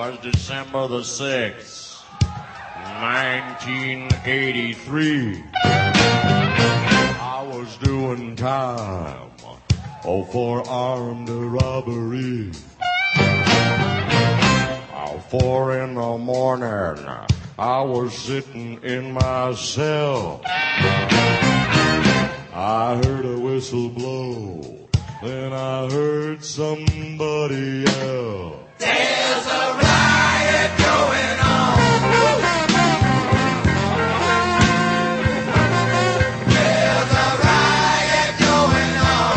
was December the 6th, 1983. I was doing time for armed robbery. 4 in the morning, I was sitting in my cell. I heard a whistle blow, then I heard somebody yell. There's a riot going on. There's a riot going on.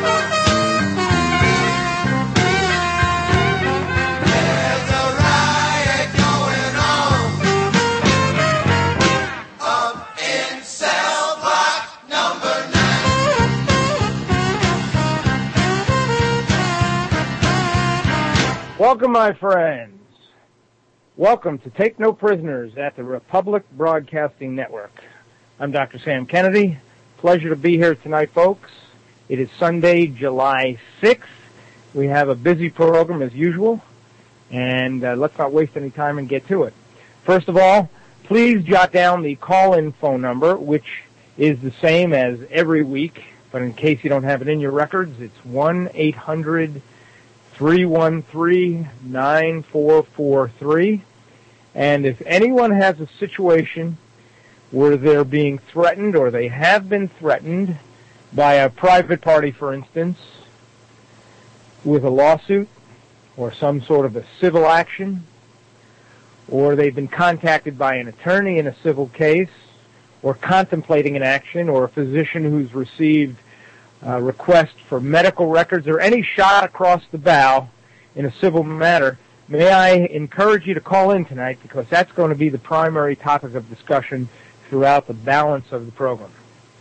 There's a riot going on. Up in cell block number 9. Welcome, my friends. Welcome to Take No Prisoners at the Republic Broadcasting Network. I'm Dr. Sam Kennedy. Pleasure to be here tonight, folks. It is Sunday, July 6th. We have a busy program as usual, and let's not waste any time and get to it. First of all, please jot down the call-in phone number, which is the same as every week, but in case you don't have it in your records, it's 1-800-313-9443. And if anyone has a situation where they're being threatened or they have been threatened by a private party, for instance, with a lawsuit or some sort of a civil action, or they've been contacted by an attorney in a civil case, or contemplating an action, or a physician who's received a request for medical records, or any shot across the bow in a civil matter, may I encourage you to call in tonight, because that's going to be the primary topic of discussion throughout the balance of the program.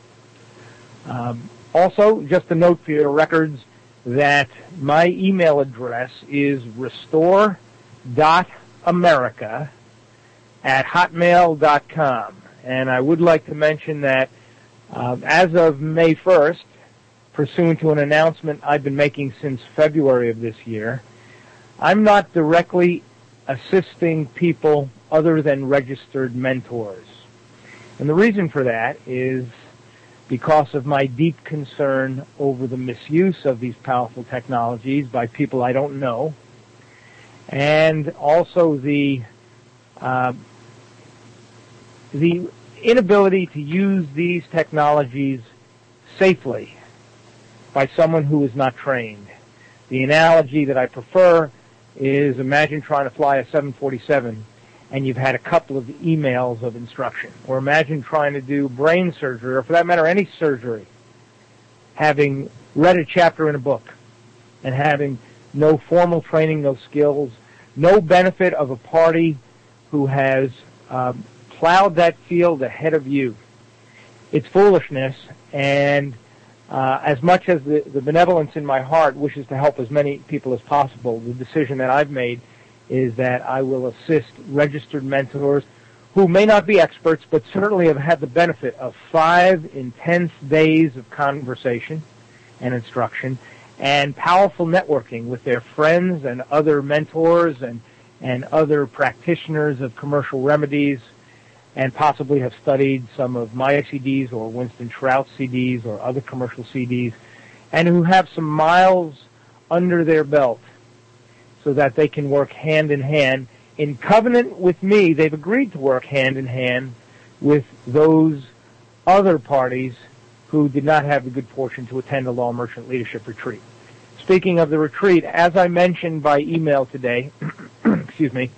Also, just a note for your records that my email address is restore.america@hotmail.com. And I would like to mention that as of May 1st, pursuant to an announcement I've been making since February of this year, I'm not directly assisting people other than registered mentors. And the reason for that is because of my deep concern over the misuse of these powerful technologies by people I don't know, and also the inability to use these technologies safely by someone who is not trained. The analogy that I prefer is, imagine trying to fly a 747 and you've had a couple of emails of instruction. Or imagine trying to do brain surgery, or for that matter, any surgery, having read a chapter in a book and having no formal training, no skills, no benefit of a party who has plowed that field ahead of you. It's foolishness, and as much as the benevolence in my heart wishes to help as many people as possible, the decision that I've made is that I will assist registered mentors who may not be experts, but certainly have had the benefit of 5 intense days of conversation and instruction and powerful networking with their friends and other mentors and other practitioners of commercial remedies, and possibly have studied some of my CDs or Winston Trout CDs or other commercial CDs, and who have some miles under their belt so that they can work hand in hand. In covenant with me, they've agreed to work hand in hand with those other parties who did not have the good fortune to attend a Law Merchant Leadership Retreat. Speaking of the retreat, as I mentioned by email today, excuse me,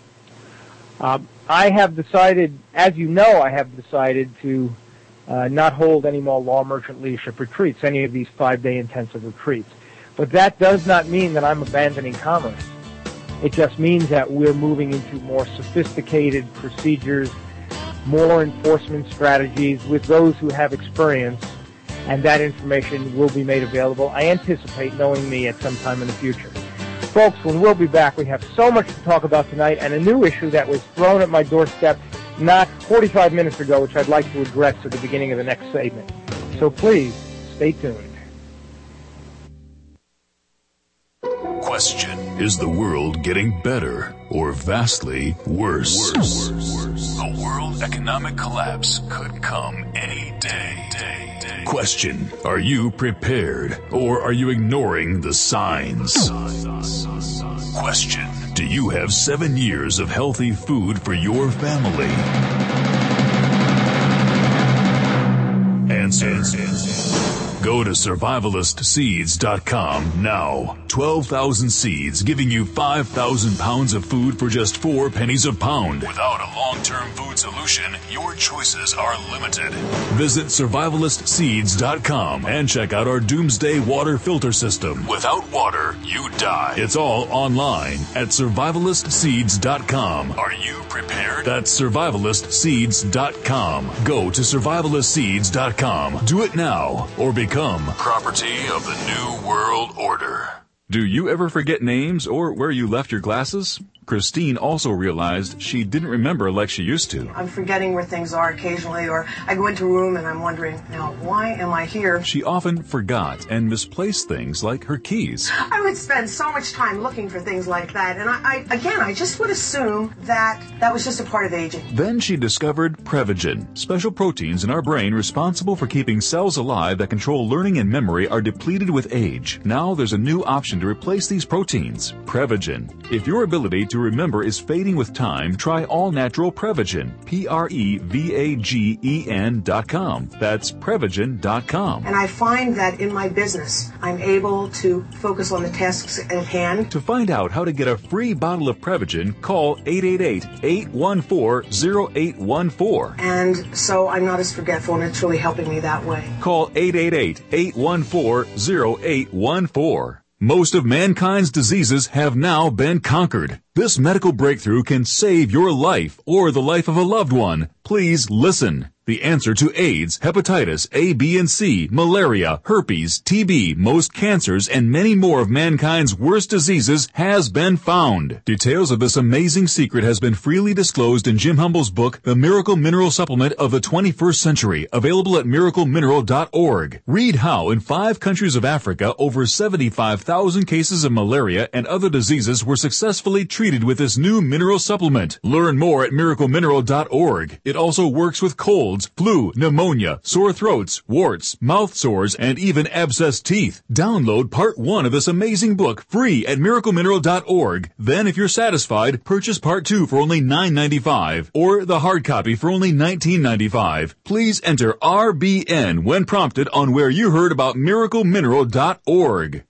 I have decided, as you know, I have decided to not hold any more Law Merchant Leadership Retreats, any of these 5-day intensive retreats. But that does not mean that I'm abandoning commerce. It just means that we're moving into more sophisticated procedures, more enforcement strategies with those who have experience, and that information will be made available, I anticipate, knowing me, at some time in the future. Folks, when we'll be back, we have so much to talk about tonight, and a new issue that was thrown at my doorstep not 45 minutes ago, which I'd like to address at the beginning of the next segment. So please, stay tuned. Question: is the world getting better or vastly worse? A world economic collapse could come any day. Question: are you prepared or are you ignoring the signs? Question: do you have 7 years of healthy food for your family? Answer. Go to survivalistseeds.com now. 12,000 seeds giving you 5,000 pounds of food for just 4 pennies a pound. Without a long-term food solution, your choices are limited. Visit survivalistseeds.com and check out our Doomsday Water Filter System. Without water, you die. It's all online at survivalistseeds.com. Are you prepared? That's survivalistseeds.com. Go to survivalistseeds.com. Do it now or become property of the New World Order. Do you ever forget names or where you left your glasses? Christine also realized she didn't remember like she used to. I'm forgetting where things are occasionally, or I go into a room and I'm wondering, now, why am I here? She often forgot and misplaced things like her keys. I would spend so much time looking for things like that, and I just would assume that was just a part of aging. Then she discovered Prevagen. Special proteins in our brain responsible for keeping cells alive that control learning and memory are depleted with age. Now there's a new option to replace these proteins, Prevagen. If your ability to remember is fading with time, try all-natural Prevagen, Prevagen.com. That's Prevagen.com. And I find that in my business, I'm able to focus on the tasks at hand. To find out how to get a free bottle of Prevagen, call 888-814-0814. And so I'm not as forgetful, and it's really helping me that way. Call 888-814-0814. Most of mankind's diseases have now been conquered. This medical breakthrough can save your life or the life of a loved one. Please listen. The answer to AIDS, hepatitis A, B, and C, malaria, herpes, TB, most cancers, and many more of mankind's worst diseases has been found. Details of this amazing secret has been freely disclosed in Jim Humble's book, The Miracle Mineral Supplement of the 21st Century, available at miraclemineral.org. Read how in 5 countries of Africa, over 75,000 cases of malaria and other diseases were successfully treated with this new mineral supplement. Learn more at miraclemineral.org. It also works with colds, flu, pneumonia, sore throats, warts, mouth sores, and even abscessed teeth. Download part 1 of this amazing book free at miraclemineral.org. Then, if you're satisfied, purchase part 2 for only $9.95 or the hard copy for only $19.95. Please enter RBN when prompted on where you heard about miraclemineral.org.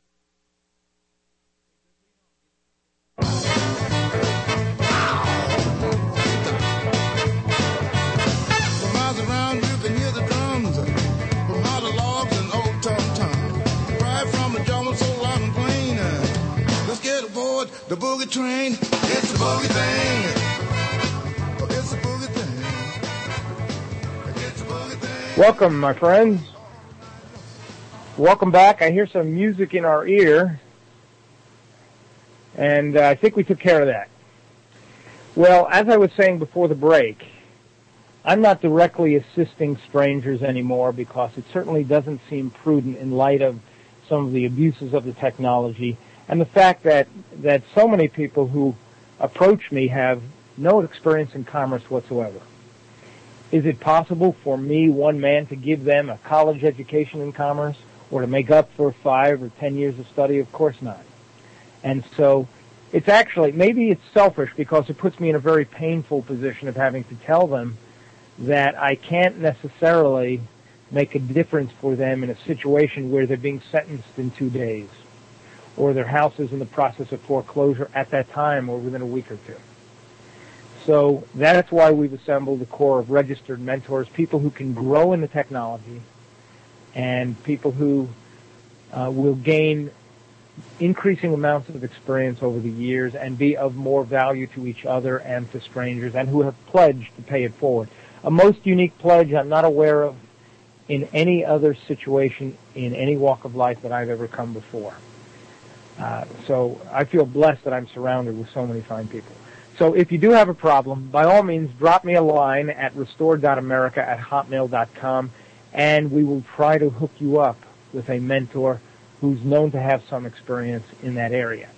The boogie train, it's a boogie thing. It's a boogie thing. It's a boogie thing. Welcome, my friends. Welcome back. I hear some music in our ear, and I think we took care of that. Well, as I was saying before the break, I'm not directly assisting strangers anymore because it certainly doesn't seem prudent in light of some of the abuses of the technology and the fact that so many people who approach me have no experience in commerce whatsoever. Is it possible for me, one man, to give them a college education in commerce or to make up for 5 or 10 years of study? Of course not. And so it's actually, maybe it's selfish because it puts me in a very painful position of having to tell them that I can't necessarily make a difference for them in a situation where they're being sentenced in 2 days, or their house is in the process of foreclosure at that time or within a week or 2. So that's why we've assembled a core of registered mentors, people who can grow in the technology and people who will gain increasing amounts of experience over the years and be of more value to each other and to strangers, and who have pledged to pay it forward. A most unique pledge I'm not aware of in any other situation in any walk of life that I've ever come before. So I feel blessed that I'm surrounded with so many fine people. So if you do have a problem, by all means, drop me a line at restore.america@hotmail.com, and we will try to hook you up with a mentor who's known to have some experience in that area.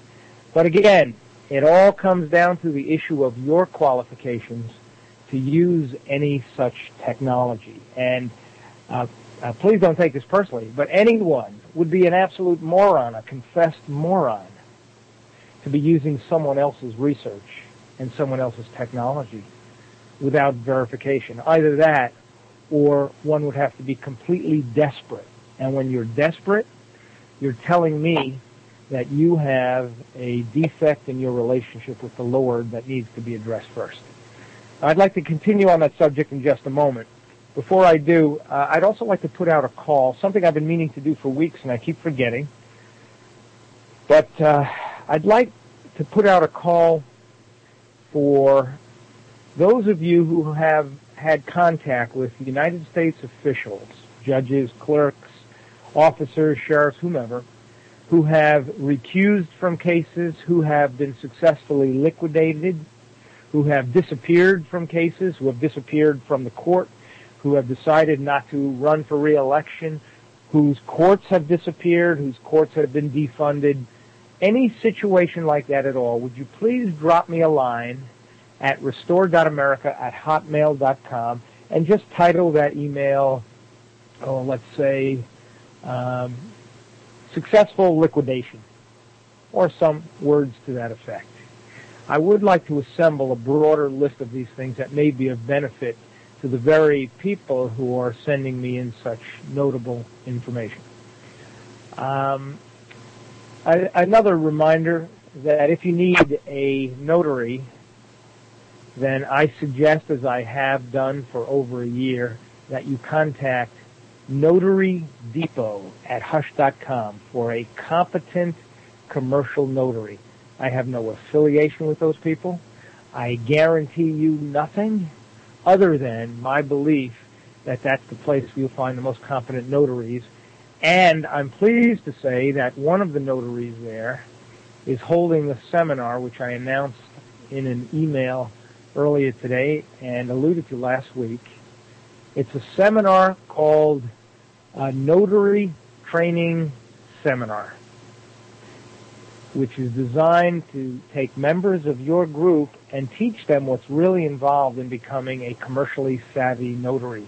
But again, it all comes down to the issue of your qualifications to use any such technology. And please don't take this personally, but anyone would be an absolute moron, a confessed moron, to be using someone else's research and someone else's technology without verification. Either that, or one would have to be completely desperate. And when you're desperate, you're telling me that you have a defect in your relationship with the Lord that needs to be addressed first. I'd like to continue on that subject in just a moment. Before I do, I'd also like to put out a call, something I've been meaning to do for weeks and I keep forgetting. But I'd like to put out a call for those of you who have had contact with United States officials, judges, clerks, officers, sheriffs, whomever, who have recused from cases, who have been successfully liquidated, who have disappeared from cases, who have disappeared from the court, who have decided not to run for re-election, whose courts have disappeared, whose courts have been defunded. Any situation like that at all, would you please drop me a line at restore.america@hotmail.com and just title that email, let's say, successful liquidation, or some words to that effect. I would like to assemble a broader list of these things that may be of benefit to the very people who are sending me in such notable information. Another reminder that if you need a notary, then I suggest, as I have done for over a year, that you contact Notary Depot at Hush.com for a competent commercial notary. I have no affiliation with those people. I guarantee you nothing other than my belief that that's the place you'll find the most competent notaries. And I'm pleased to say that one of the notaries there is holding a seminar, which I announced in an email earlier today and alluded to last week. It's a seminar called Notary Training Seminar, which is designed to take members of your group and teach them what's really involved in becoming a commercially savvy notary.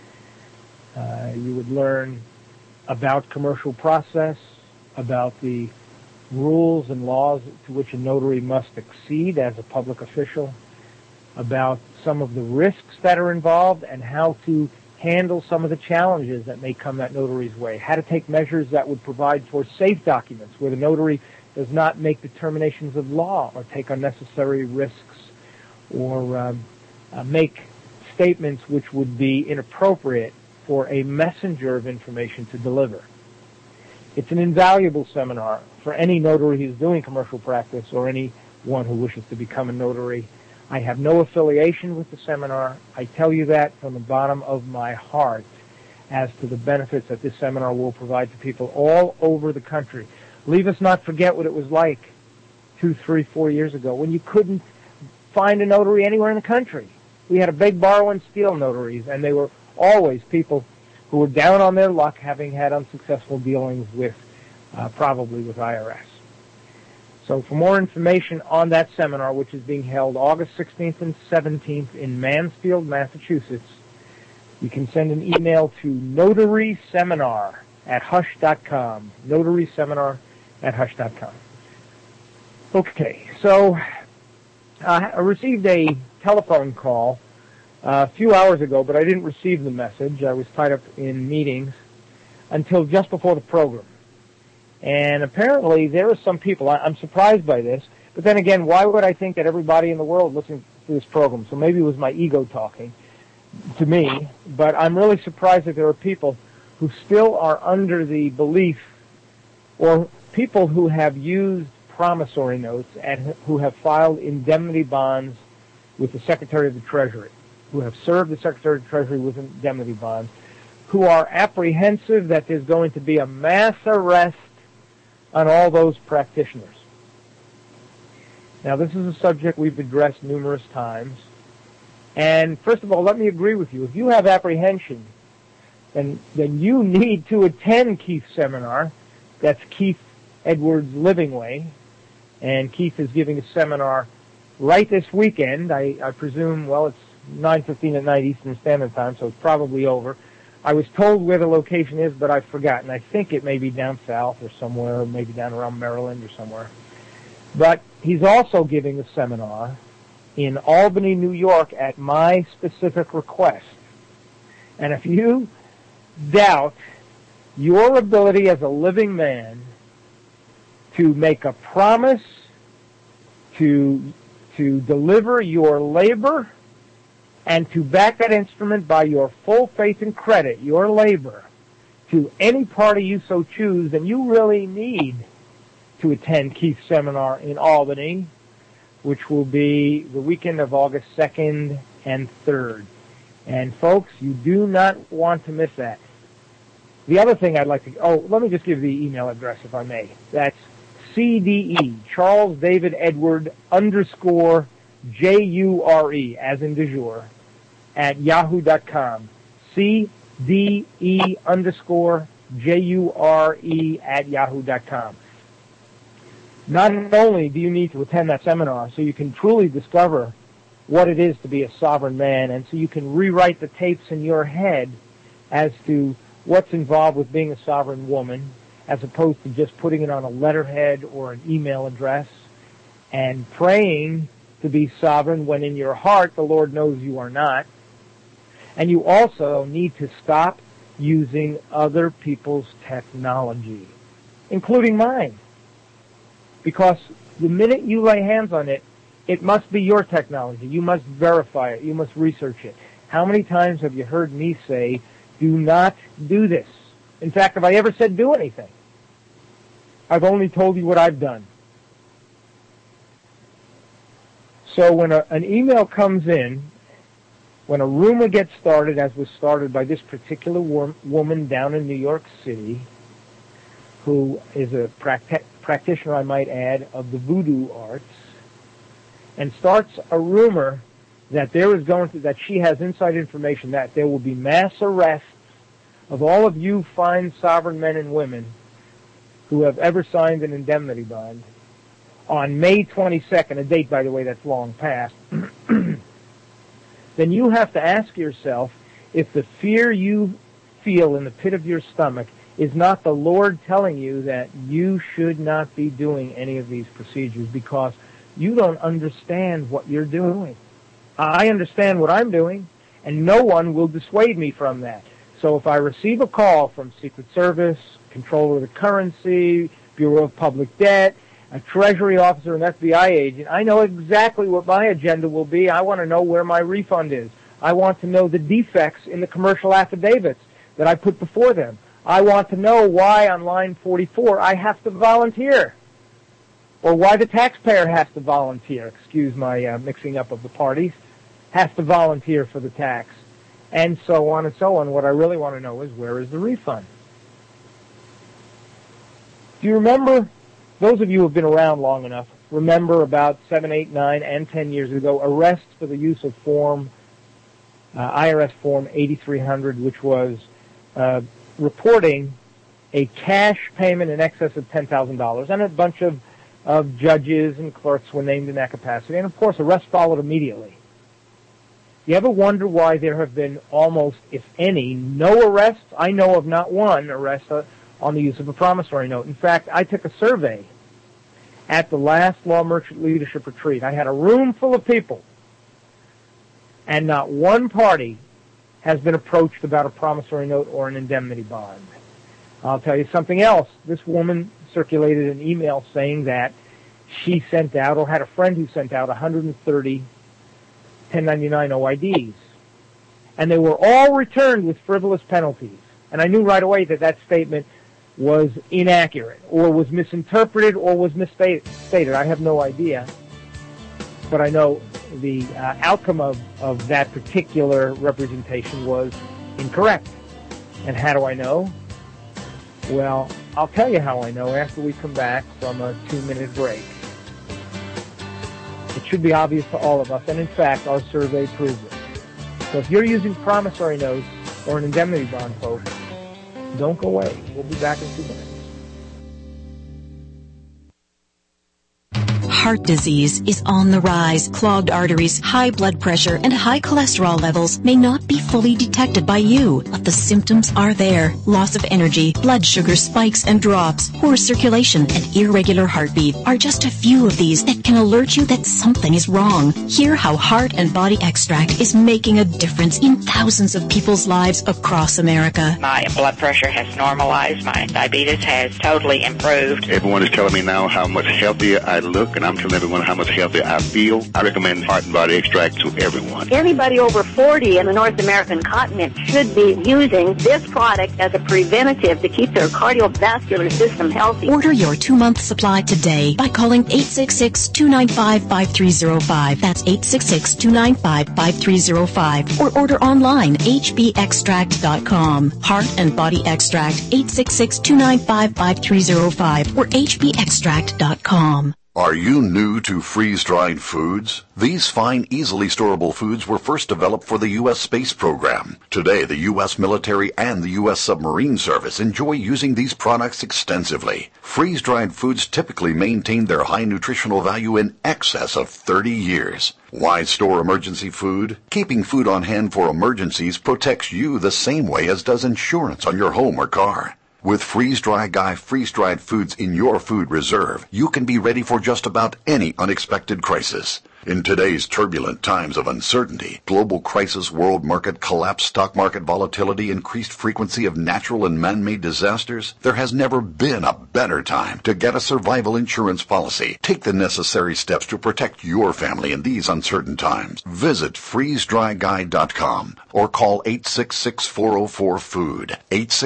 You would learn about commercial process, about the rules and laws to which a notary must exceed as a public official, about some of the risks that are involved and how to handle some of the challenges that may come that notary's way, how to take measures that would provide for safe documents where the notary does not make determinations of law or take unnecessary risks or make statements which would be inappropriate for a messenger of information to deliver. It's an invaluable seminar for any notary who's doing commercial practice or anyone who wishes to become a notary. I have no affiliation with the seminar. I tell you that from the bottom of my heart as to the benefits that this seminar will provide to people all over the country. Leave us not forget what it was like 2, 3, 4 years ago when you couldn't find a notary anywhere in the country. We had to beg, borrow, and steal notaries, and they were always people who were down on their luck, having had unsuccessful dealings with, probably with IRS. So for more information on that seminar, which is being held August 16th and 17th in Mansfield, Massachusetts, you can send an email to notaryseminar@hush.com, notaryseminar@hush.com. Okay, so I received a telephone call a few hours ago, but I didn't receive the message. I was tied up in meetings until just before the program. And apparently there are some people, I'm surprised by this, but then again, why would I think that everybody in the world listens to this program? So maybe it was my ego talking to me, but I'm really surprised that there are people who still are under the belief, or people who have used promissory notes and who have filed indemnity bonds with the Secretary of the Treasury, who have served the Secretary of the Treasury with indemnity bonds, who are apprehensive that there's going to be a mass arrest on all those practitioners. Now, this is a subject we've addressed numerous times. And first of all, let me agree with you. If you have apprehension, then you need to attend Keith's seminar. That's Keith Edwards Living Way. And Keith is giving a seminar right this weekend. I presume, well, it's 9:15 at night Eastern Standard Time, so it's probably over. I was told where the location is, but I've forgotten. I think it may be down south or somewhere, maybe down around Maryland or somewhere. But he's also giving a seminar in Albany, New York, at my specific request. And if you doubt your ability as a living man to make a promise to deliver your labor and to back that instrument by your full faith and credit, your labor, to any party you so choose, then you really need to attend Keith's seminar in Albany, which will be the weekend of August 2nd and 3rd. And folks, you do not want to miss that. The other thing I'd like to, let me just give the email address if I may. That's CDE, Charles David Edward _ JURE, as in du jour, at yahoo.com. CDE _ JURE at yahoo.com. Not only do you need to attend that seminar so you can truly discover what it is to be a sovereign man, and so you can rewrite the tapes in your head as to what's involved with being a sovereign woman, as opposed to just putting it on a letterhead or an email address and praying to be sovereign when in your heart the Lord knows you are not. And you also need to stop using other people's technology, including mine. Because the minute you lay hands on it, it must be your technology. You must verify it. You must research it. How many times have you heard me say, do not do this? In fact, have I ever said do anything? I've only told you what I've done. So when an email comes in, when a rumor gets started, as was started by this particular woman down in New York City, who is a practitioner, I might add, of the voodoo arts, and starts a rumor that that she has inside information that there will be mass arrests of all of you fine sovereign men and women who have ever signed an indemnity bond on May 22nd, a date, by the way, that's long past, then you have to ask yourself if the fear you feel in the pit of your stomach is not the Lord telling you that you should not be doing any of these procedures because you don't understand what you're doing. I understand what I'm doing, and no one will dissuade me from that. So if I receive a call from Secret Service, Controller of the Currency, Bureau of Public Debt, a Treasury officer, an FBI agent, I know exactly what my agenda will be. I want to know where my refund is. I want to know the defects in the commercial affidavits that I put before them. I want to know why on line 44 I have to volunteer, or why the taxpayer has to volunteer, excuse my mixing up of the parties, has to volunteer for the tax, and so on and so on. What I really want to know is, where is the refund? Do you remember, those of you who have been around long enough, remember about 7, 8, 9, and 10 years ago, arrests for the use of IRS Form 8300, which was reporting a cash payment in excess of $10,000, and a bunch of judges and clerks were named in that capacity, and of course arrests followed immediately. You ever wonder why there have been almost, if any, no arrests? I know of not one arrest on the use of a promissory note. In fact, I took a survey at the last Law Merchant Leadership Retreat. I had a room full of people, and not one party has been approached about a promissory note or an indemnity bond. I'll tell you something else. This woman circulated an email saying that she sent out, or had a friend who sent out, 130 1099 OIDs. And they were all returned with frivolous penalties. And I knew right away that that statement was inaccurate, or was misinterpreted, or was misstated. I have no idea. But I know the outcome of that particular representation was incorrect. And how do I know? Well, I'll tell you how I know after we come back from a 2-minute break. It should be obvious to all of us, and in fact, our survey proves it. So if you're using promissory notes or an indemnity bond, folks, don't go away. We'll be back in 2 minutes. heart disease is on the rise. Clogged arteries, high blood pressure, and high cholesterol levels may not be fully detected by you, but the symptoms are there. Loss of energy, blood sugar spikes and drops, poor circulation, and irregular heartbeat are just a few of these that can alert you that something is wrong. Hear how Heart and Body Extract is making a difference in thousands of people's lives across America. My blood pressure has normalized. My diabetes has totally improved. Everyone is telling me now how much healthier I look, and I'm telling everyone how much healthier I feel. I recommend Heart and Body Extract to everyone. Anybody over 40 in the North American continent should be using this product as a preventative to keep their cardiovascular system healthy. Order your 2-month supply today by calling 866-295-5305. That's 866-295-5305. Or order online, hbextract.com. Heart and Body Extract, 866-295-5305 or hbextract.com. Are you new to freeze-dried foods? These fine, easily storable foods were first developed for the U.S. space program. Today, the U.S. military and the U.S. submarine service enjoy using these products extensively. Freeze-dried foods typically maintain their high nutritional value in excess of 30 years. Why store emergency food? Keeping food on hand for emergencies protects you the same way as does insurance on your home or car. With Freeze-Dry Guy freeze-dried foods in your food reserve, you can be ready for just about any unexpected crisis. In today's turbulent times of uncertainty, global crisis, world market collapse, stock market volatility, increased frequency of natural and man-made disasters, there has never been a better time to get a survival insurance policy. Take the necessary steps to protect your family in these uncertain times. Visit freezedryguy.com or call 866-404-FOOD,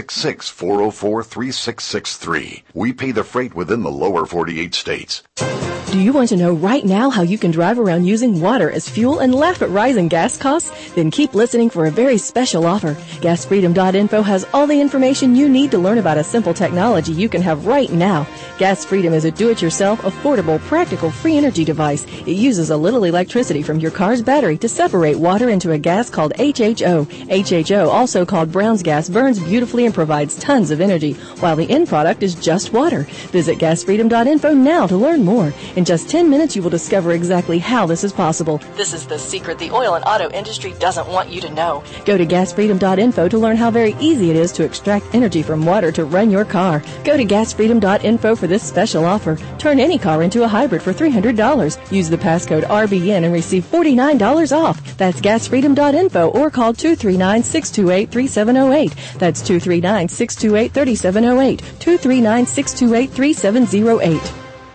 866-404-3663. We pay the freight within the lower 48 states. Do you want to know right now how you can drive around using water as fuel and laugh at rising gas costs? Then keep listening for a very special offer. GasFreedom.info has all the information you need to learn about a simple technology you can have right now. Gas Freedom is a do-it-yourself, affordable, practical, free energy device. It uses a little electricity from your car's battery to separate water into a gas called HHO. HHO, also called Brown's gas, burns beautifully and provides tons of energy, while the end product is just water. Visit GasFreedom.info now to learn more. In just 10 minutes, you will discover exactly how this is possible. This is the secret the oil and auto industry doesn't want you to know. Go to GasFreedom.info to learn how very easy it is to extract energy from water to run your car. Go to GasFreedom.info for this special offer. Turn any car into a hybrid for $300. Use the passcode RBN and receive $49 off. That's GasFreedom.info or call 239-628-3708. That's 239-628-3708. 239-628-3708.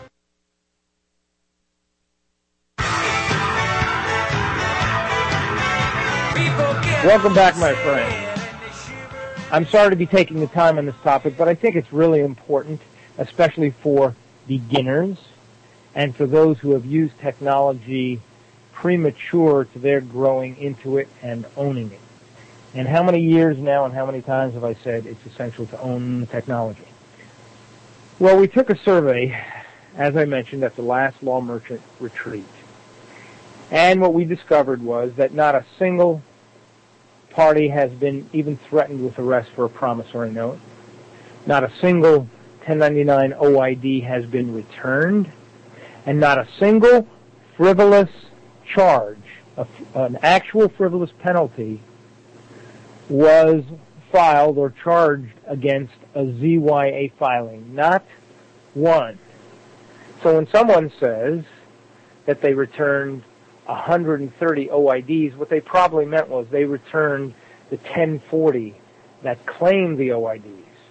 Welcome back, my friend. I'm sorry to be taking the time on this topic, but I think it's really important, especially for beginners and for those who have used technology premature to their growing into it and owning it. And how many years now and how many times have I said it's essential to own the technology? Well, we took a survey, as I mentioned, at the last Law Merchant retreat. And what we discovered was that not a single party has been even threatened with arrest for a promissory note. Not a single 1099 OID has been returned, and not a single frivolous charge, an actual frivolous penalty, was filed or charged against a ZYA filing. Not one. So when someone says that they returned 130 OIDs, what they probably meant was they returned the 1040 that claimed the OIDs.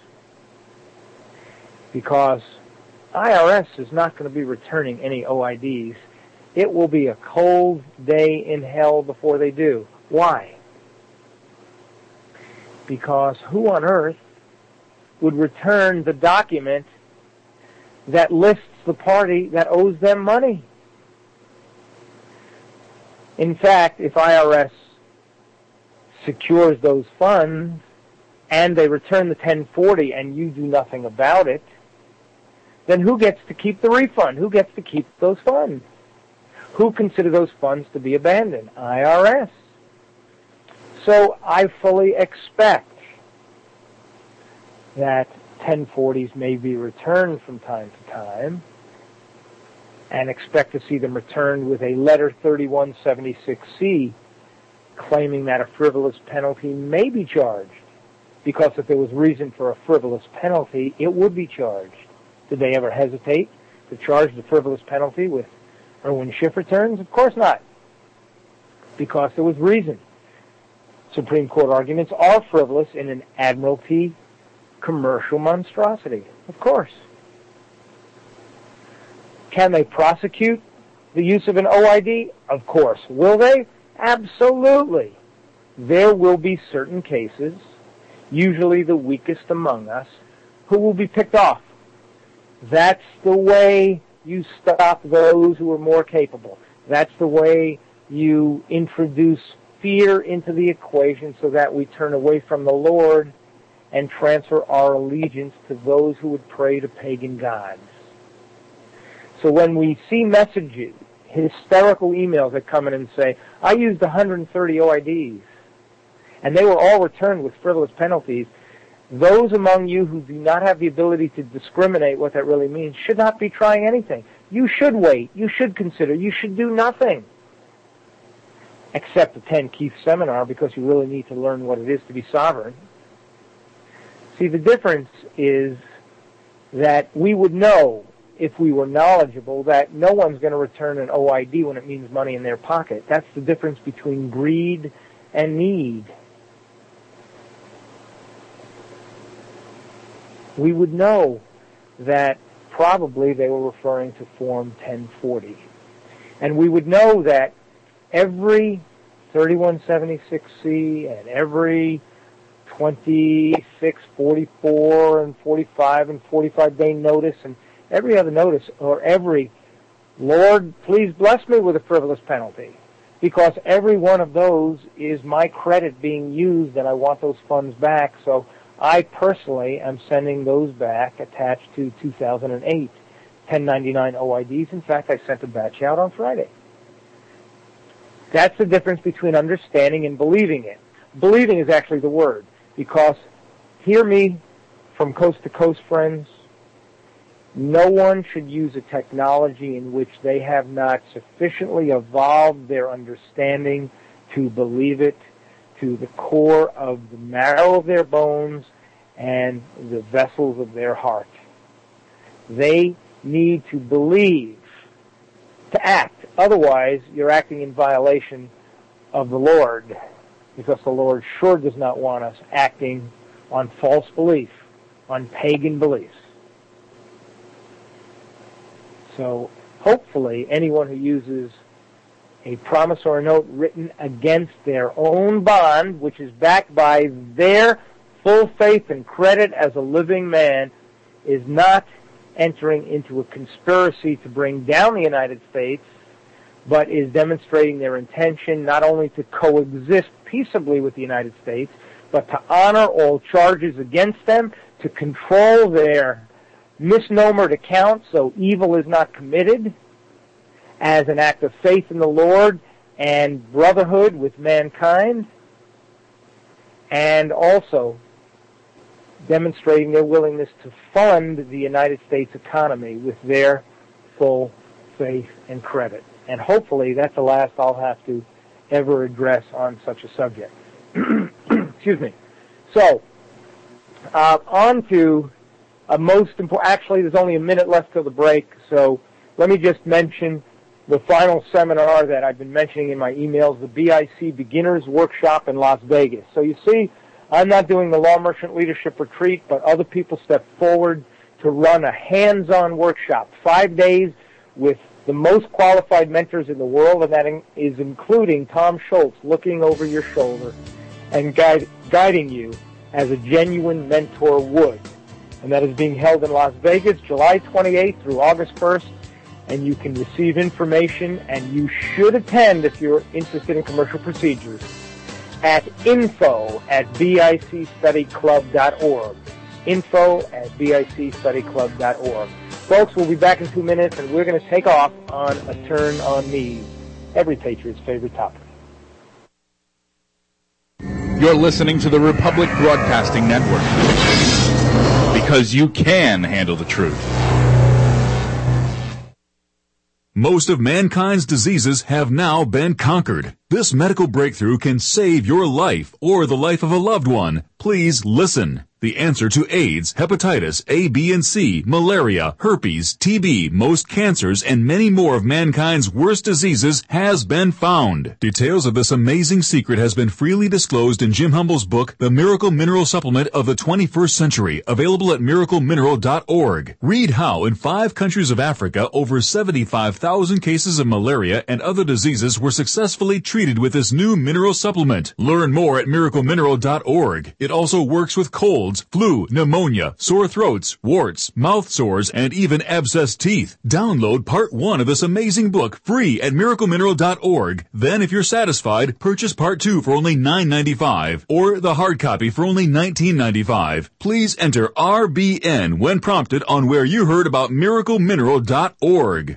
Because IRS is not going to be returning any OIDs. It will be a cold day in hell before they do. Why? Because who on earth would return the document that lists the party that owes them money? In fact, if IRS secures those funds and they return the 1040 and you do nothing about it, then who gets to keep the refund? Who gets to keep those funds? Who consider those funds to be abandoned? IRS. So I fully expect that 1040s may be returned from time to time, and expect to see them returned with a letter 3176C claiming that a frivolous penalty may be charged, because if there was reason for a frivolous penalty, it would be charged. Did they ever hesitate to charge the frivolous penalty with Irwin Schiff returns? Of course not, because there was reason. Supreme Court arguments are frivolous in an admiralty commercial monstrosity. Of course. Can they prosecute the use of an OID? Of course. Will they? Absolutely. There will be certain cases, usually the weakest among us, who will be picked off. That's the way you stop those who are more capable. That's the way you introduce fear into the equation so that we turn away from the Lord and transfer our allegiance to those who would pray to pagan gods. So when we see messages, hysterical emails that come in and say, I used 130 OIDs, and they were all returned with frivolous penalties, those among you who do not have the ability to discriminate what that really means should not be trying anything. You should wait. You should consider. You should do nothing except attend Keith's seminar, because you really need to learn what it is to be sovereign. See, the difference is that we would know, if we were knowledgeable, that no one's going to return an OID when it means money in their pocket. That's the difference between greed and need. We would know that probably they were referring to Form 1040. And we would know that every 3176C and every 26, 44, and 45 and 45-day notice and every other notice, or every, Lord, please bless me with a frivolous penalty, because every one of those is my credit being used and I want those funds back. So I personally am sending those back attached to 2008 1099 OIDs. In fact, I sent a batch out on Friday. That's the difference between understanding and believing it. Believing is actually the word, because, hear me from coast to coast, friends, no one should use a technology in which they have not sufficiently evolved their understanding to believe it to the core of the marrow of their bones and the vessels of their heart. They need to believe to act. Otherwise, you're acting in violation of the Lord, because the Lord sure does not want us acting on false belief, on pagan beliefs. So hopefully anyone who uses a promise or a note written against their own bond, which is backed by their full faith and credit as a living man, is not entering into a conspiracy to bring down the United States, but is demonstrating their intention not only to coexist peaceably with the United States, but to honor all charges against them, to control their misnomered account so evil is not committed, as an act of faith in the Lord and brotherhood with mankind, and also demonstrating their willingness to fund the United States economy with their full faith and credit. And hopefully that's the last I'll have to ever address on such a subject. Excuse me. So, on to a most important, actually there's only a minute left till the break, so let me just mention the final seminar that I've been mentioning in my emails, the BIC Beginners Workshop in Las Vegas. So you see, I'm not doing the Law Merchant Leadership Retreat, but other people step forward to run a hands-on workshop, 5 days with the most qualified mentors in the world, and that is including Tom Schultz looking over your shoulder and guiding you as a genuine mentor would. And that is being held in Las Vegas, July 28th through August 1st. And you can receive information, and you should attend if you're interested in commercial procedures, at info@bicstudyclub.org. info@bicstudyclub.org. Folks, we'll be back in 2 minutes, and we're going to take off on a turn on me, every patriot's favorite topic. You're listening to the Republic Broadcasting Network, because you can handle the truth. Most of mankind's diseases have now been conquered. This medical breakthrough can save your life or the life of a loved one. Please listen. The answer to AIDS, hepatitis A, B, and C, malaria, herpes, TB, most cancers, and many more of mankind's worst diseases has been found. Details of this amazing secret has been freely disclosed in Jim Humble's book, The Miracle Mineral Supplement of the 21st Century, available at miraclemineral.org. Read how in 5 countries of Africa, over 75,000 cases of malaria and other diseases were successfully treated with this new mineral supplement. Learn more at miraclemineral.org. It also works with colds, flu, pneumonia, sore throats, warts, mouth sores, and even abscessed teeth. Download part 1 of this amazing book free at miraclemineral.org. Then, if you're satisfied, purchase part 2 for only $9.95 or the hard copy for only $19.95. Please enter RBN when prompted on where you heard about miraclemineral.org.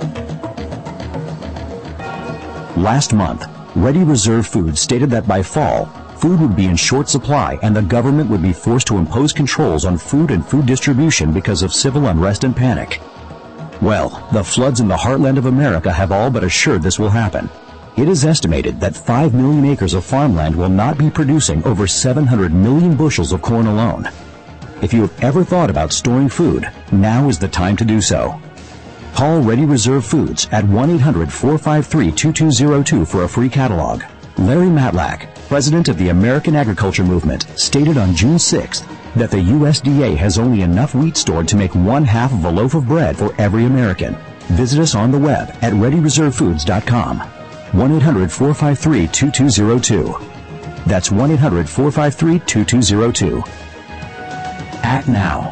Last month, Ready Reserve Foods stated that by fall, food would be in short supply and the government would be forced to impose controls on food and food distribution because of civil unrest and panic. Well, the floods in the heartland of America have all but assured this will happen. It is estimated that 5 million acres of farmland will not be producing over 700 million bushels of corn alone. If you have ever thought about storing food, now is the time to do so. Call Ready Reserve Foods at 1-800-453-2202 for a free catalog. Larry Matlack, president of the American Agriculture Movement, stated on June 6th that the USDA has only enough wheat stored to make 1/2 of a loaf of bread for every American. Visit us on the web at ReadyReserveFoods.com. 1-800-453-2202. That's 1-800-453-2202. Act now.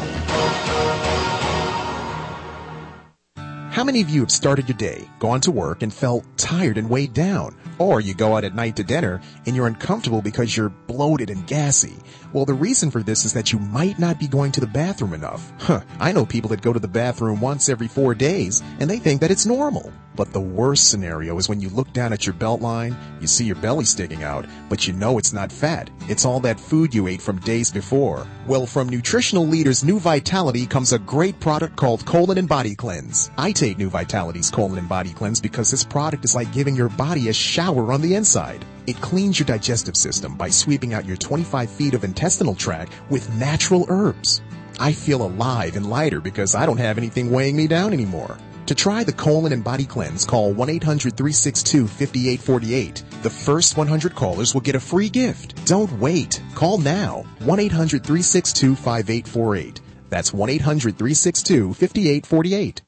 How many of you have started your day, gone to work, and felt tired and weighed down? Or you go out at night to dinner and you're uncomfortable because you're bloated and gassy. Well, the reason for this is that you might not be going to the bathroom enough. I know people that go to the bathroom once every 4 days and they think that it's normal. But the worst scenario is when you look down at your belt line, you see your belly sticking out, but you know it's not fat. It's all that food you ate from days before. Well, from Nutritional Leaders New Vitality comes a great product called Colon and Body Cleanse. I take New Vitality's Colon and Body Cleanse because this product is like giving your body a shower on the inside. It cleans your digestive system by sweeping out your 25 feet of intestinal tract with natural herbs. I feel alive and lighter because I don't have anything weighing me down anymore. To try the Colon and Body Cleanse, call 1-800-362-5848. The first 100 callers will get a free gift. Don't wait. Call now. 1-800-362-5848. That's 1-800-362-5848.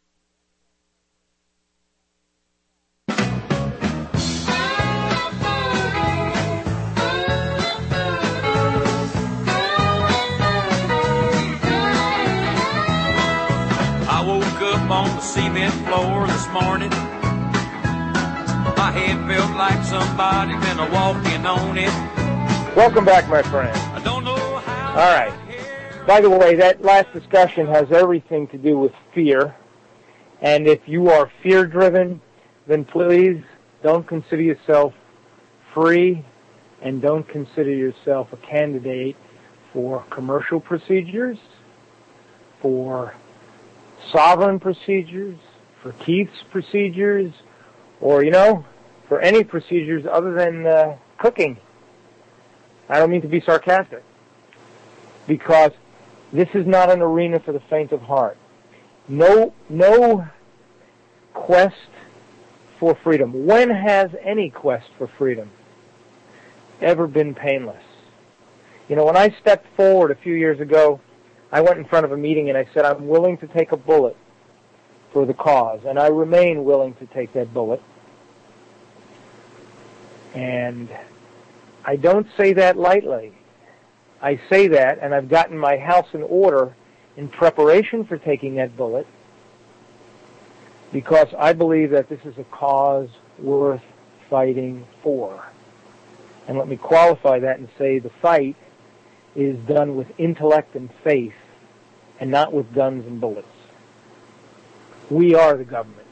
On the cement floor this morning, my head felt like somebody been walking on it. Welcome back, my friend. I don't know how. All right. By the way, that last discussion has everything to do with fear. And if you are fear-driven, then please don't consider yourself free and don't consider yourself a candidate for commercial procedures, for sovereign procedures, for Keith's procedures, or, for any procedures other than cooking. I don't mean to be sarcastic, because this is not an arena for the faint of heart. No quest for freedom. When has any quest for freedom ever been painless? When I stepped forward a few years ago, I went in front of a meeting and I said, I'm willing to take a bullet for the cause, and I remain willing to take that bullet. And I don't say that lightly. I say that, and I've gotten my house in order in preparation for taking that bullet, because I believe that this is a cause worth fighting for. And let me qualify that and say the fight is done with intellect and faith, and not with guns and bullets. We are the government,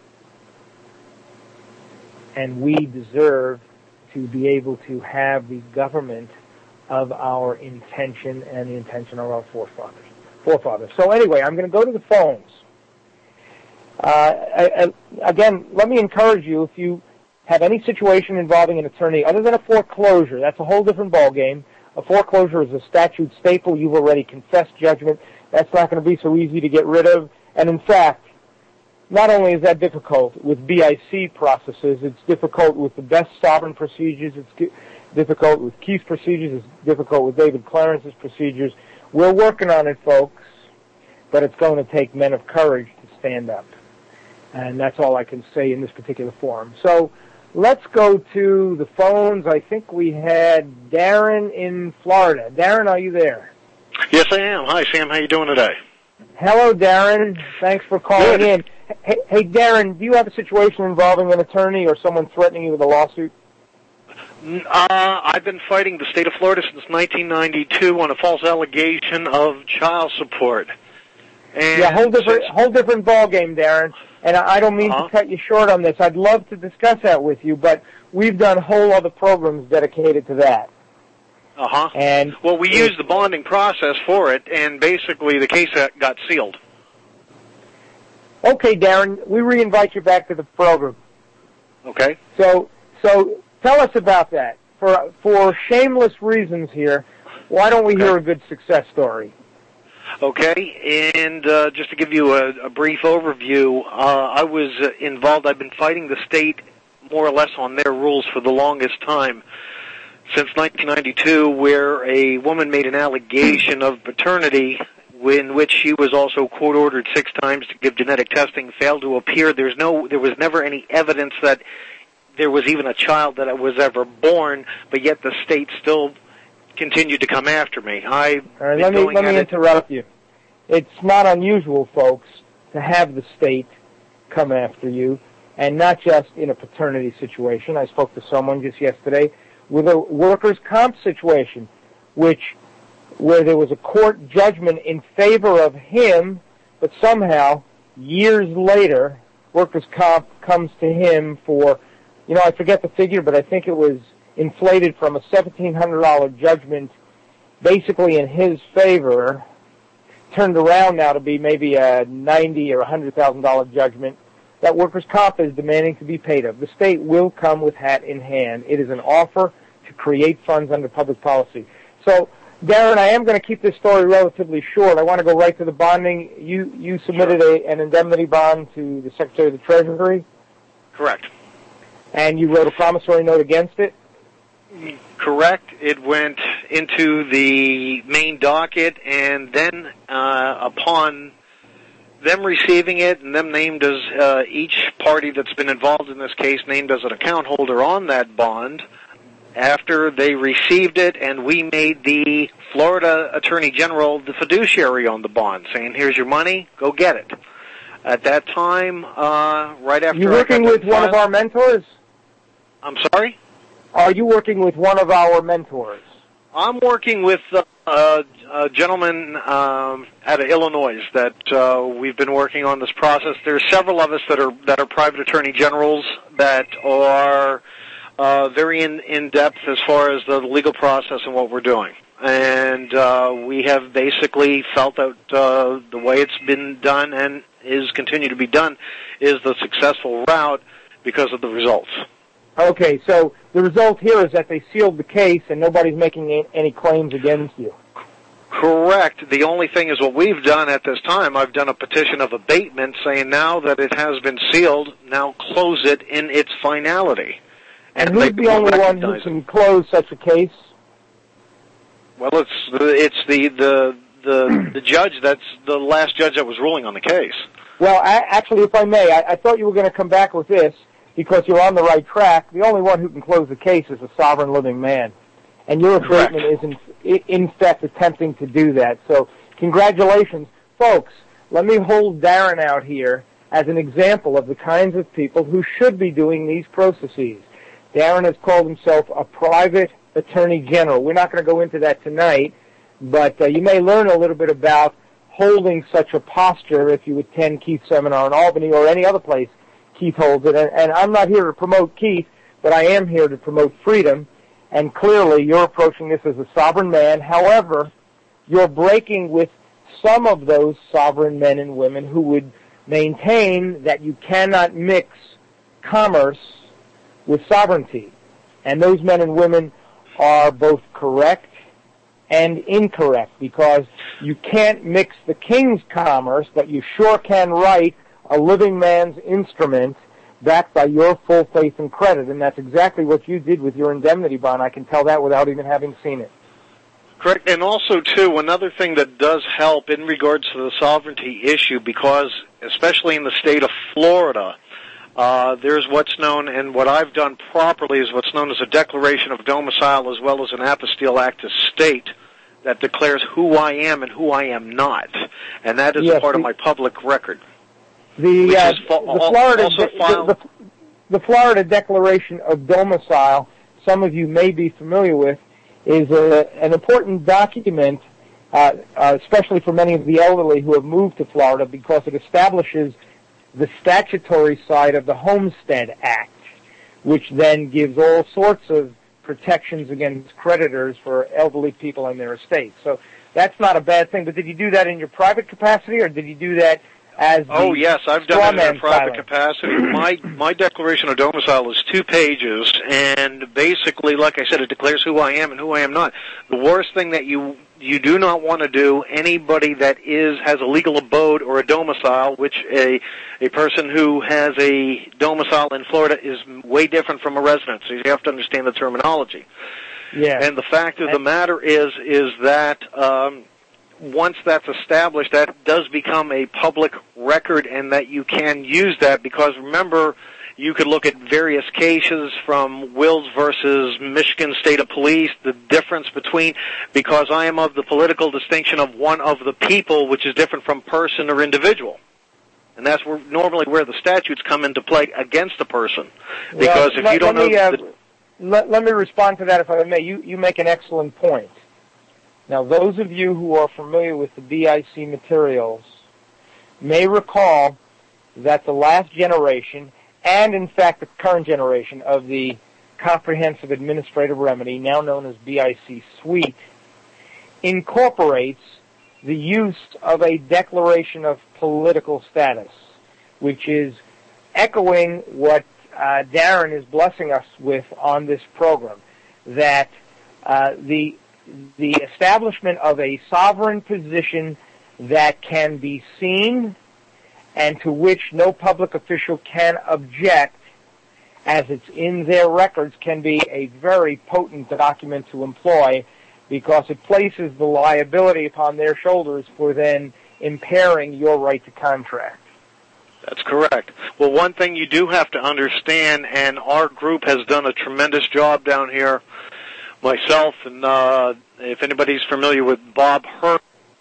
and we deserve to be able to have the government of our intention and the intention of our forefathers. So anyway, I'm going to go to the phones. Again, let me encourage you, if you have any situation involving an attorney other than a foreclosure, that's a whole different ballgame. A foreclosure is a statute staple. You've already confessed judgment. That's not going to be so easy to get rid of. And in fact, not only is that difficult with BIC processes, it's difficult with the best sovereign procedures, it's difficult with Keith's procedures, it's difficult with David Clarence's procedures. We're working on it, folks, but it's going to take men of courage to stand up. And that's all I can say in this particular forum. So let's go to the phones. I think we had Darren in Florida. Darren, are you there? Yes, I am. Hi, Sam. How you doing today? Hello, Darren. Thanks for calling in. Hey, Darren, do you have a situation involving an attorney or someone threatening you with a lawsuit? I've been fighting the state of Florida since 1992 on a false allegation of child support. And yeah, whole different ball game, Darren. And I don't mean to cut you short on this. I'd love to discuss that with you, but we've done whole other programs dedicated to that. And well, we used the bonding process for it, and basically the case got sealed. Okay, Darren, we re-invite you back to the program. Okay. So tell us about that. For shameless reasons here, why don't we hear a good success story? Okay, and just to give you a brief overview, I was involved. I've been fighting the state more or less on their rules for the longest time, since 1992, where a woman made an allegation of paternity in which she was also court-ordered 6 times to give genetic testing, failed to appear. There was never any evidence that there was even a child that was ever born, but yet the state still continued to come after me. Let me interrupt you. It's not unusual, folks, to have the state come after you, and not just in a paternity situation. I spoke to someone just yesterday with a workers' comp situation, where there was a court judgment in favor of him, but somehow, years later, workers' comp comes to him for, I forget the figure, but I think it was inflated from a $1,700 judgment basically in his favor, turned around now to be maybe a $90,000 or $100,000 judgment that workers' comp is demanding to be paid of. The state will come with hat in hand. It is an offer to create funds under public policy. So, Darren, I am going to keep this story relatively short. I want to go right to the bonding. You submitted an indemnity bond to the Secretary of the Treasury? Correct. And you wrote a promissory note against it? Correct. It went into the main docket, and then upon them receiving it and them named as each party that's been involved in this case named as an account holder on that bond, after they received it, and we made the Florida Attorney General the fiduciary on the bond, saying, here's your money, go get it. At that time, right after... You working with one of our mentors? I'm sorry? Are you working with one of our mentors? I'm working with a gentleman out of Illinois that we've been working on this process. There's several of us that are private attorney generals that are very in depth as far as the legal process and what we're doing. And we have basically felt that the way it's been done and is continued to be done is the successful route because of the results. Okay, so the result here is that they sealed the case and nobody's making any claims against you. Correct. The only thing is what we've done at this time, I've done a petition of abatement saying now that it has been sealed, now close it in its finality. And who's the only one who can close such a case? Well, it's the judge that's the last judge that was ruling on the case. Well, actually, if I may, I thought you were going to come back with this because you're on the right track. The only one who can close the case is a sovereign living man. And your abatement is, in fact, attempting to do that. So, congratulations. Folks, let me hold Darren out here as an example of the kinds of people who should be doing these processes. Darren has called himself a private attorney general. We're not going to go into that tonight, but you may learn a little bit about holding such a posture if you attend Keith's seminar in Albany or any other place Keith holds it. And I'm not here to promote Keith, but I am here to promote freedom. And clearly you're approaching this as a sovereign man. However, you're breaking with some of those sovereign men and women who would maintain that you cannot mix commerce with sovereignty. And those men and women are both correct and incorrect, because you can't mix the king's commerce, but you sure can write a living man's instrument backed by your full faith and credit. And that's exactly what you did with your indemnity bond. I can tell that without even having seen it. Correct. And also, too, another thing that does help in regards to the sovereignty issue, because especially in the state of Florida, there's what's known, and what I've done properly is what's known as a declaration of domicile, as well as an apostille act of state that declares who I am and who I am not. And that is a part of my public record. The Florida Declaration of Domicile, some of you may be familiar with, is an important document, especially for many of the elderly who have moved to Florida, because it establishes the statutory side of the Homestead Act, which then gives all sorts of protections against creditors for elderly people in their estates. So that's not a bad thing. But did you do that in your private capacity, or did you do that as yes, I've done it in a private capacity. My declaration of domicile is 2 pages, and basically, like I said, it declares who I am and who I am not. The worst thing that you do not want to do, anybody that has a legal abode or a domicile, which a person who has a domicile in Florida is way different from a resident, so you have to understand the terminology. Yeah. And the fact of the matter is that once that's established, that does become a public record, and that you can use that, because remember, you could look at various cases from Wills versus Michigan State of Police, the difference between, because I am of the political distinction of one of the people, which is different from person or individual. And that's normally where the statutes come into play against a person. Because if you don't know... Let me respond to that, if I may. You make an excellent point. Now, those of you who are familiar with the BIC materials may recall that the last generation, and in fact the current generation, of the Comprehensive Administrative Remedy, now known as BIC Suite, incorporates the use of a declaration of political status, which is echoing what Darren is blessing us with on this program, that the establishment of a sovereign position that can be seen and to which no public official can object, as it's in their records, can be a very potent document to employ, because it places the liability upon their shoulders for then impairing your right to contract. That's correct. Well, one thing you do have to understand, and our group has done a tremendous job down here, myself, and if anybody's familiar with Bob Hurt,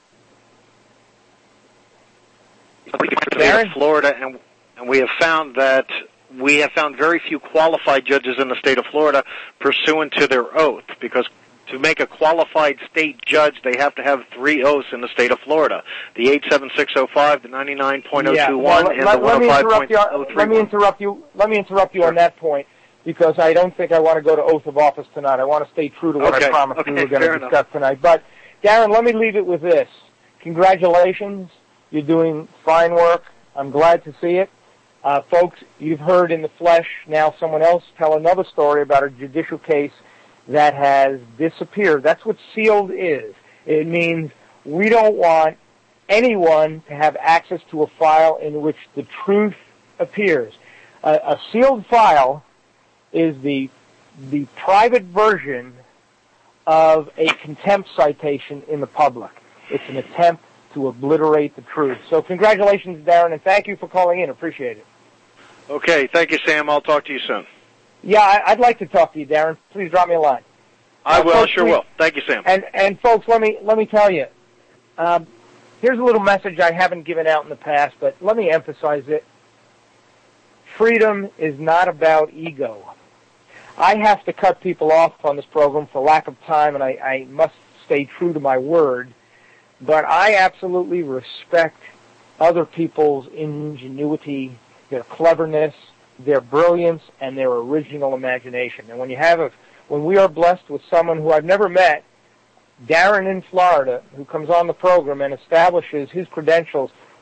in Florida, and we have found very few qualified judges in the state of Florida pursuant to their oath, because to make a qualified state judge, they have to have 3 oaths in the state of Florida: the 87605, the 99.021, and the 105.031. Let me interrupt you on that point, because I don't think I want to go to oath of office tonight. I want to stay true to what I promised we were going to discuss tonight. But, Darren, let me leave it with this. Congratulations. You're doing fine work. I'm glad to see it. Folks, you've heard in the flesh now someone else tell another story about a judicial case that has disappeared. That's what sealed is. It means we don't want anyone to have access to a file in which the truth appears. A sealed file is the private version of a contempt citation in the public. It's an attempt to obliterate the truth. So congratulations, Darren, and thank you for calling in. Appreciate it. Okay, thank you, Sam. I'll talk to you soon. Yeah, I'd like to talk to you, Darren. Please drop me a line. I will. Folks, sure will. Thank you, Sam. And folks, let me tell you. Here's a little message I haven't given out in the past, but let me emphasize it. Freedom is not about ego. I have to cut people off on this program for lack of time, and I must stay true to my word. But I absolutely respect other people's ingenuity, their cleverness, their brilliance, and their original imagination. And when we are blessed with someone who I've never met, Darren in Florida, who comes on the program and establishes his credentials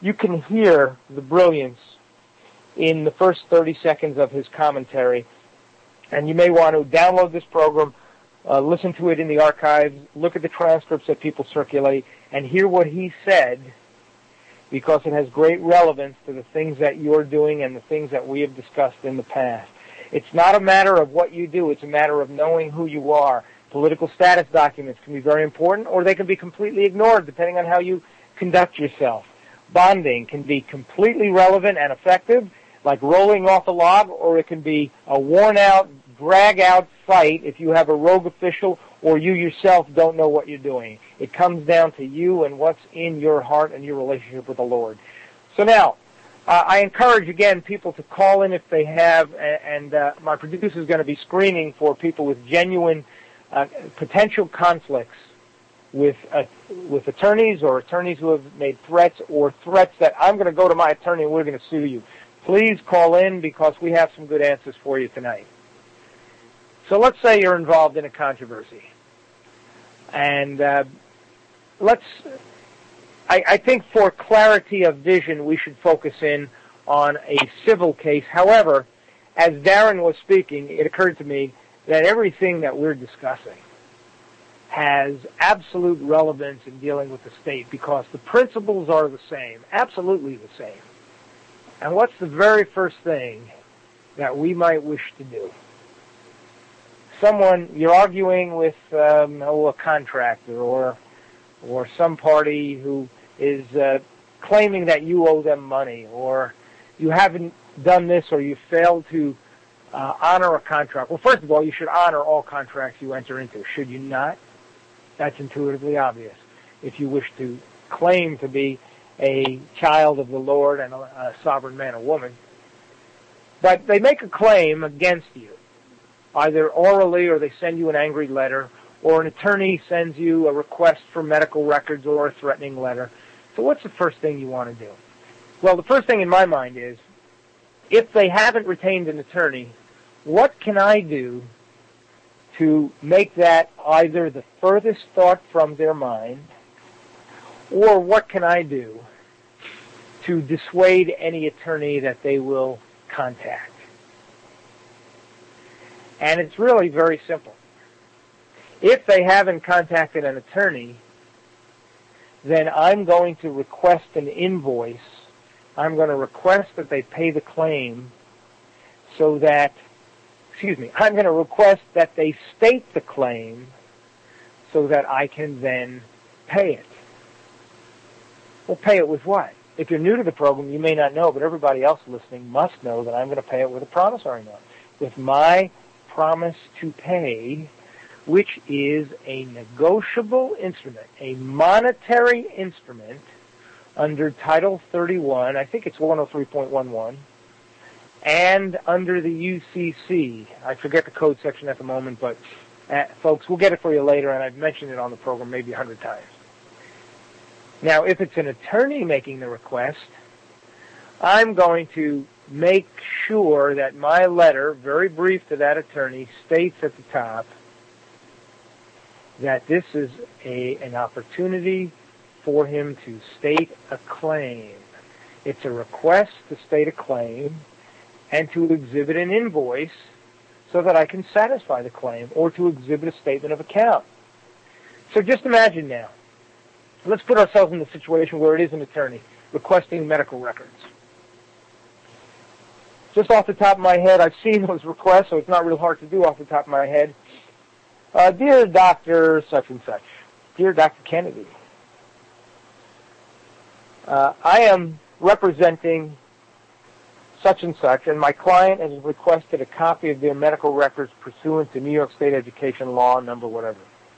you can hear the brilliance in the first 30 seconds of his commentary. And you may want to download this program, listen to it in the archives, look at the transcripts that people circulate, and hear what he said, because it has great relevance to the things that you're doing and the things that we have discussed in the past. It's not a matter of what you do, it's a matter of knowing who you are. Political status documents can be very important, or they can be completely ignored, depending on how you conduct yourself. Bonding can be completely relevant and effective, like rolling off a log, or it can be a worn-out, drag-out fight if you have a rogue official or you yourself don't know what you're doing. It comes down to you and what's in your heart and your relationship with the Lord. So now, I encourage, again, people to call in if they have, and my producer is going to be screening for people with genuine potential conflicts with attorneys, or attorneys who have made threats, or threats that I'm going to go to my attorney and we're going to sue you. Please call in, because we have some good answers for you tonight. So let's say you're involved in a controversy. And I think for clarity of vision, we should focus in on a civil case. However, as Darren was speaking, it occurred to me that everything that we're discussing has absolute relevance in dealing with the state, because the principles are the same, absolutely the same. And what's the very first thing that we might wish to do? You're arguing with a contractor or some party who is claiming that you owe them money, or you haven't done this, or you failed to honor a contract. Well, first of all, you should honor all contracts you enter into, should you not? That's intuitively obvious. If you wish to claim to be a child of the Lord and a sovereign man or woman. But they make a claim against you, either orally, or they send you an angry letter, or an attorney sends you a request for medical records or a threatening letter. So what's the first thing you want to do? Well, the first thing in my mind is, if they haven't retained an attorney, what can I do to make that either the furthest thought from their mind, or what can I do to dissuade any attorney that they will contact? And it's really very simple. If they haven't contacted an attorney, then I'm going to request an invoice. I'm going to request that they pay the claim I'm going to request that they state the claim so that I can then pay it. Well, pay it with what? If you're new to the program, you may not know, but everybody else listening must know that I'm going to pay it with a promissory note, with my promise to pay, which is a negotiable instrument, a monetary instrument under Title 31, I think it's 103.11, and under the UCC. I forget the code section at the moment, but folks, we'll get it for you later, and I've mentioned it on the program maybe 100 times. Now, if it's an attorney making the request, I'm going to make sure that my letter, very brief to that attorney, states at the top that this is an opportunity for him to state a claim. It's a request to state a claim and to exhibit an invoice so that I can satisfy the claim, or to exhibit a statement of account. So just imagine now. Let's put ourselves in the situation where it is an attorney requesting medical records. Just off the top of my head, I've seen those requests, so it's not real hard to do off the top of my head. Dear Dr. such and such, dear Dr. Kennedy, I am representing such and such, and my client has requested a copy of their medical records pursuant to New York State Education Law number whatever.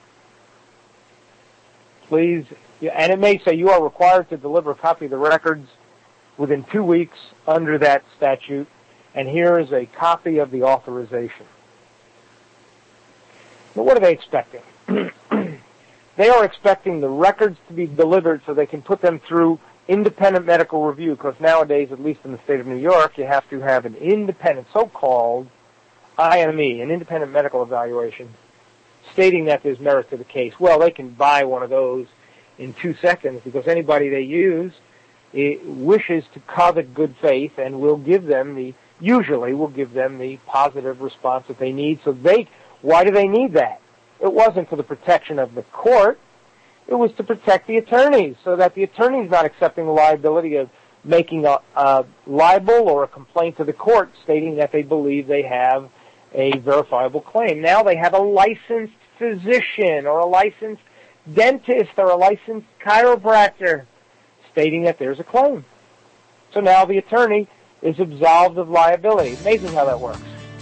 Please, and it may say you are required to deliver a copy of the records within 2 weeks under that statute, and here is a copy of the authorization. But what are they expecting? They are expecting the records to be delivered so they can put them through independent medical review, because nowadays, at least in the state of New York, you have to have an independent, so-called IME, an independent medical evaluation, stating that there's merit to the case. Well, they can buy one of those in 2 seconds, because anybody they use wishes to covet good faith and will give them usually will give them the positive response that they need. So why do they need that? It wasn't for the protection of the court. It was to protect the attorneys, so that the attorney's not accepting the liability of making a libel or a complaint to the court stating that they believe they have a verifiable claim. Now they have a licensed physician or a licensed dentist or a licensed chiropractor stating that there's a claim. So now the attorney is absolved of liability. Amazing how that works.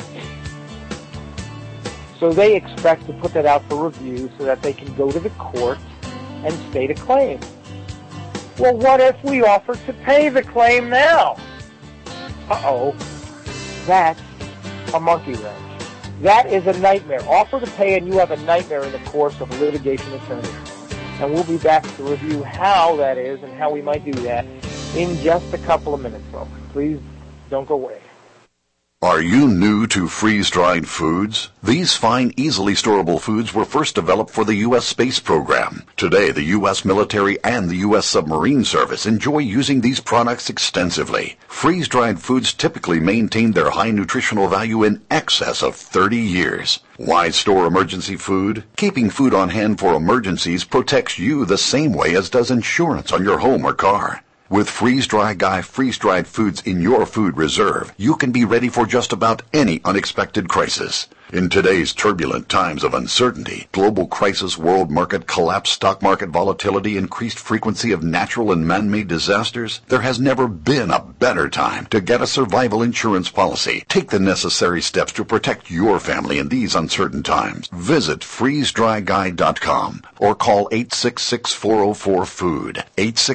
So they expect to put that out for review so that they can go to the court and state a claim. Well, what if we offer to pay the claim now? Uh-oh. That's a monkey wrench. That is a nightmare. Offer to pay and you have a nightmare in the course of a litigation attorney. And we'll be back to review how that is and how we might do that in just a couple of minutes, folks. Please don't go away. Are you new to freeze-dried foods? These fine, easily storable foods were first developed for the U.S. space program. Today, the U.S. military and the U.S. submarine service enjoy using these products extensively. Freeze-dried foods typically maintain their high nutritional value in excess of 30 years. Why store emergency food? Keeping food on hand for emergencies protects you the same way as does insurance on your home or car. With Freeze-Dry Guy freeze-dried foods in your food reserve, you can be ready for just about any unexpected crisis. In today's turbulent times of uncertainty, global crisis, world market collapse, stock market volatility, increased frequency of natural and man-made disasters, there has never been a better time to get a survival insurance policy. Take the necessary steps to protect your family in these uncertain times. Visit freezedryguy.com or call 866-404-FOOD,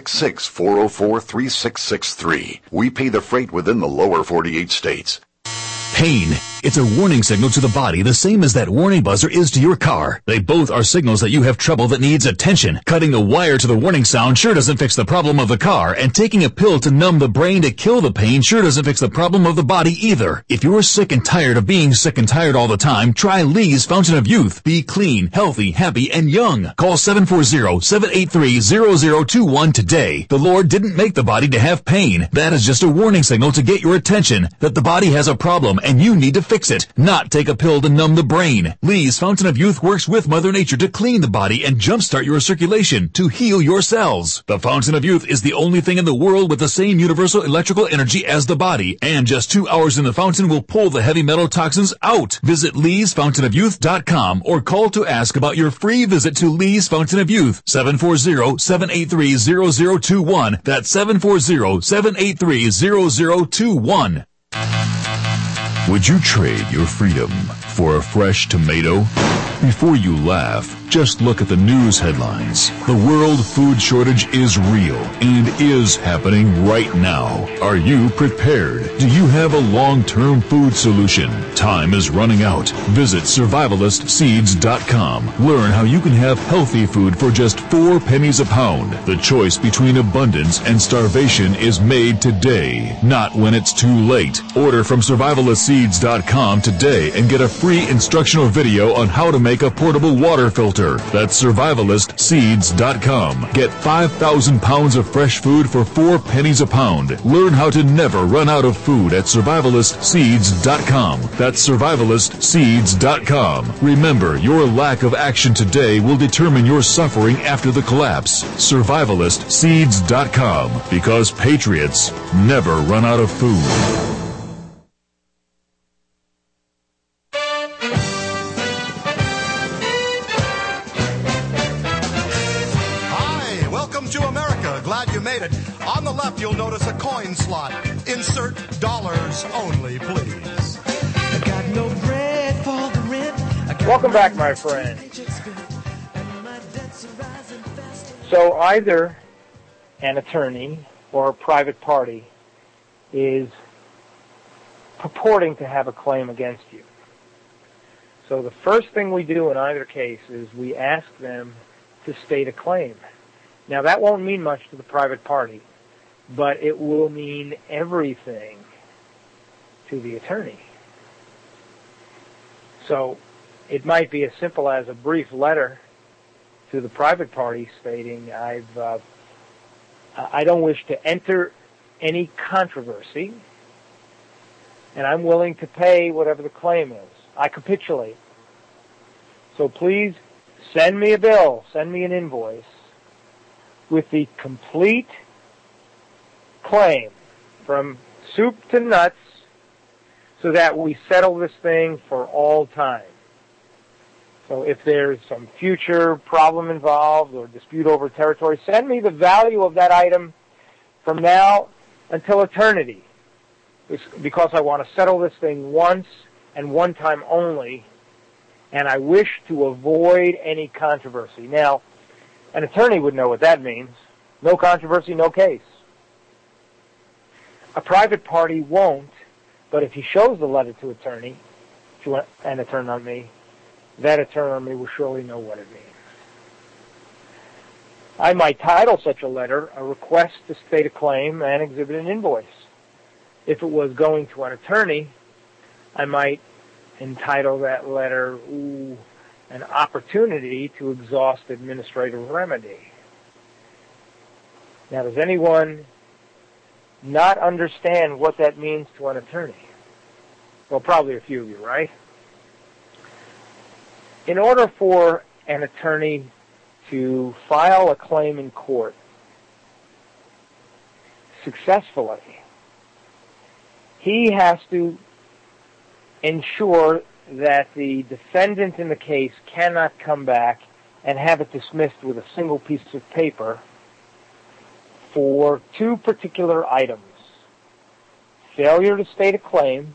866-404-3663. We pay the freight within the lower 48 states. Pain. It's a warning signal to the body, the same as that warning buzzer is to your car. They both are signals that you have trouble that needs attention. Cutting a wire to the warning sound sure doesn't fix the problem of the car, and taking a pill to numb the brain to kill the pain sure doesn't fix the problem of the body either. If you're sick and tired of being sick and tired all the time, try Lee's Fountain of Youth. Be clean, healthy, happy, and young. Call 740-783-0021 today. The Lord didn't make the body to have pain. That is just a warning signal to get your attention that the body has a problem and you need to fix it, not take a pill to numb the brain. Lee's Fountain of Youth works with Mother Nature to clean the body and jumpstart your circulation to heal your cells. The Fountain of Youth is the only thing in the world with the same universal electrical energy as the body, and just 2 hours in the fountain will pull the heavy metal toxins out. Visit leesfountainofyouth.com or call to ask about your free visit to Lee's Fountain of Youth, 740-783-0021. That's 740-783-0021. Would you trade your freedom for a fresh tomato? Before you laugh, just look at the news headlines. The world food shortage is real and is happening right now. Are you prepared? Do you have a long-term food solution? Time is running out. Visit survivalistseeds.com. Learn how you can have healthy food for just 4 pennies a pound. The choice between abundance and starvation is made today, not when it's too late. Order from survivalistseeds.com today and get a free instructional video on how to make a portable water filter. That's survivalistseeds.com. Get 5,000 pounds of fresh food for 4 pennies a pound. Learn how to never run out of food at survivalistseeds.com. That's survivalistseeds.com. Remember, your lack of action today will determine your suffering after the collapse. Survivalistseeds.com. Because patriots never run out of food. On the left, you'll notice a coin slot. Insert dollars only, please. I got no bread for the rent. Welcome back, my friend. So either an attorney or a private party is purporting to have a claim against you. So the first thing we do in either case is we ask them to state a claim. Now, that won't mean much to the private party, but it will mean everything to the attorney. So it might be as simple as a brief letter to the private party stating, I've I don't wish to enter any controversy, and I'm willing to pay whatever the claim is. I capitulate. So please send me a bill, send me an invoice with the complete claim from soup to nuts so that we settle this thing for all time. So if there's some future problem involved or dispute over territory, send me the value of that item from now until eternity, because I want to settle this thing once and one time only, and I wish to avoid any controversy. Now, an attorney would know what that means. No controversy, no case. A private party won't, but if he shows the letter to an attorney on me, that attorney will surely know what it means. I might title such a letter a request to state a claim and exhibit an invoice. If it was going to an attorney, I might entitle that letter an opportunity to exhaust administrative remedy. Now, does anyone not understand what that means to an attorney? Well, probably a few of you, right? In order for an attorney to file a claim in court successfully, he has to ensure that the defendant in the case cannot come back and have it dismissed with a single piece of paper for two particular items: failure to state a claim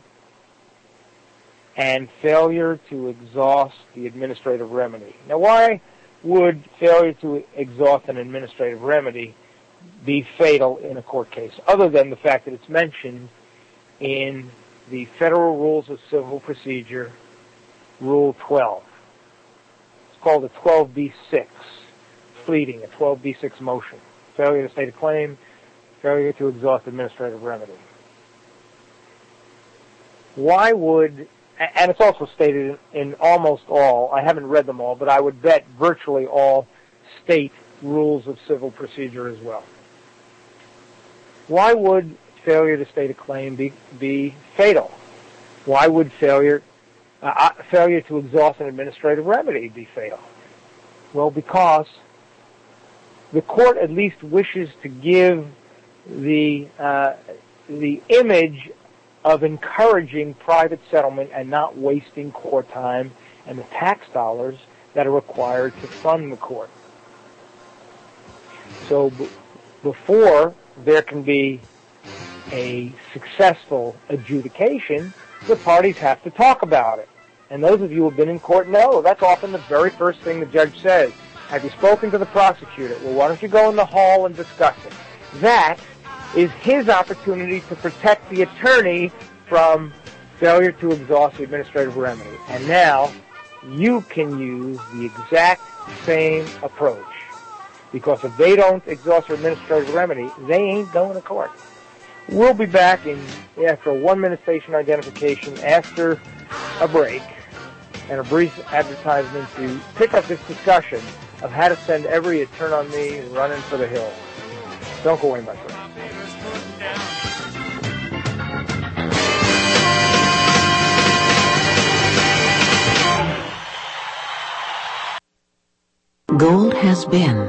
and failure to exhaust the administrative remedy. Now, why would failure to exhaust an administrative remedy be fatal in a court case, other than the fact that it's mentioned in the Federal Rules of Civil Procedure, Rule 12? It's called a 12b-6, pleading, a 12b-6 motion. Failure to state a claim, failure to exhaust administrative remedy. Why would, and it's also stated in almost all, I haven't read them all, but I would bet virtually all state rules of civil procedure as well. Why would failure to state a claim be fatal? Why would failure to exhaust an administrative remedy be fatal? Well, because the court at least wishes to give the image of encouraging private settlement and not wasting court time and the tax dollars that are required to fund the court. So before there can be a successful adjudication, the parties have to talk about it. And those of you who have been in court know that's often the very first thing the judge says. Have you spoken to the prosecutor? Well, why don't you go in the hall and discuss it? That is his opportunity to protect the attorney from failure to exhaust the administrative remedy. And now you can use the exact same approach, because if they don't exhaust their administrative remedy, they ain't going to court. We'll be back after a 1-minute station identification after a break and a brief advertisement to pick up this discussion of how to send every attorney on me running for the hills. Don't go away, my friend. Gold has been